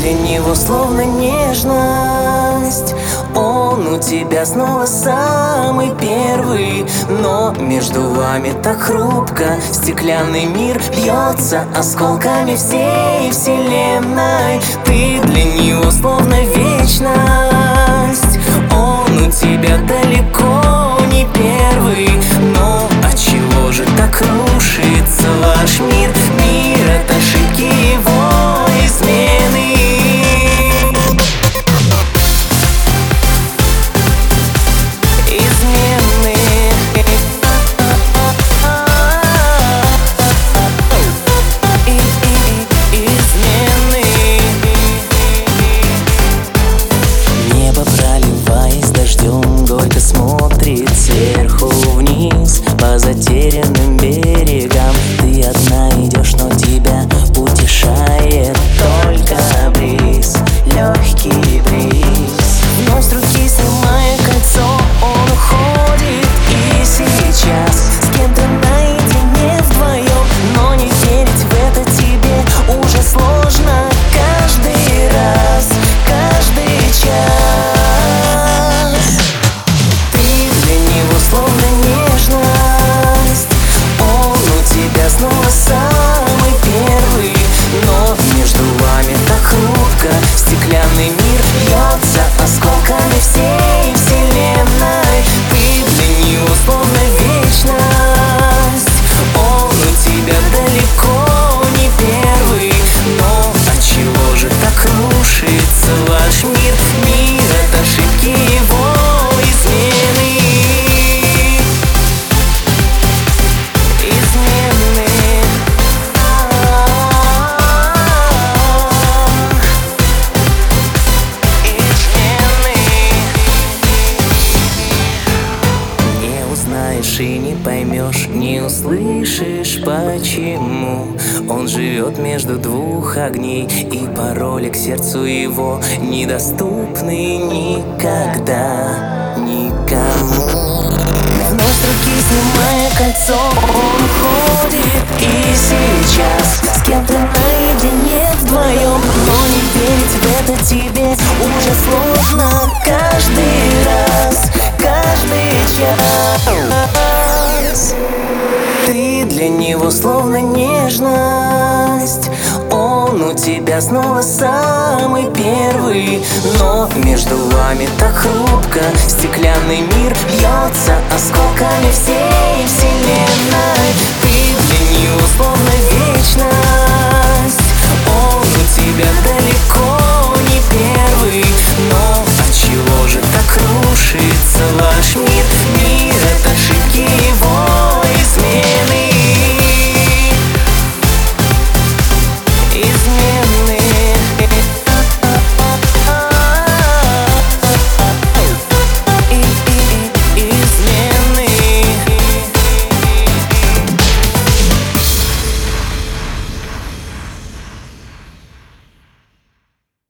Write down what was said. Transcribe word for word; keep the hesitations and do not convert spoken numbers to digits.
для него словно нежность. Он у тебя снова самый первый, но между вами так хрупко. Стеклянный мир бьется осколками всей вселенной. Ты для него словно вечность. Он у тебя далеко не первый, но отчего же так рушится ваш мир? Мир — это ошибки его измены. Смотрит сверху вниз по затерянным берегам. Ты одна идешь, но тебя утешает только бриз, легкий бриз. Вновь с руки снимая кольцо, он уходит. И сейчас с кем-то наедине вдвоем, но не верить в это тебе уже сложно. Каждый раз, каждый час словно нежность. Он у тебя снова самый первый, но между вами так хрупко. Стеклянный мир бьется осколками всей вселенной. Ты для него словно вечность. Он у тебя далеко не первый, но отчего же так рушится ваш мир? Мир — это ошибки его измены. И не поймешь, не услышишь, почему он живет между двух огней, и пароли к сердцу его недоступны никогда никому. Вновь с руки снимая кольцо, он уходит. И сейчас с кем-то наедине вдвоем, но не верить в это тебе уже сложно. Каждый раз, каждый час ты для него словно нежность. Он у тебя снова самый первый, но между вами так хрупко. Стеклянный мир бьется осколками всей вселенной.